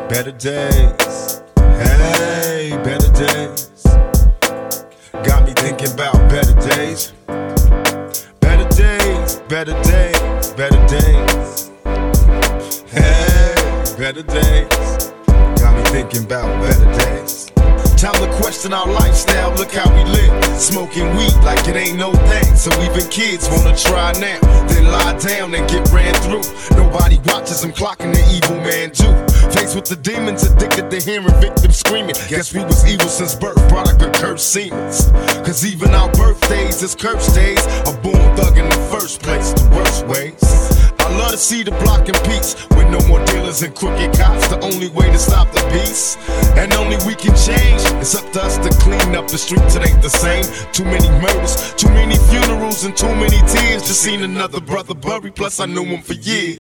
Better days, hey, better days. Got me thinking about better days. Better days, better days, better days. Hey, better days. Got me thinking about better days. Time to question our lifestyle, look how we live. Smoking weed like it ain't no thing. So even kids wanna try now, then lie down and get ran through. Nobody watches them clocking the evil man too. Faced with the demons, addicted to hearing victims screaming. Guess we was evil since birth, product of cursed seemens. Cause even our birthdays is cursed days. A born thug in the first place, the worst ways. I love to see the block in peace, with no more dealers and crooked cops. The only way to stop the peace, and only we can change. It's up to us to clean up the streets, it ain't the same. Too many murders, too many funerals, and too many tears. Just seen another brother buried, plus I knew him for years.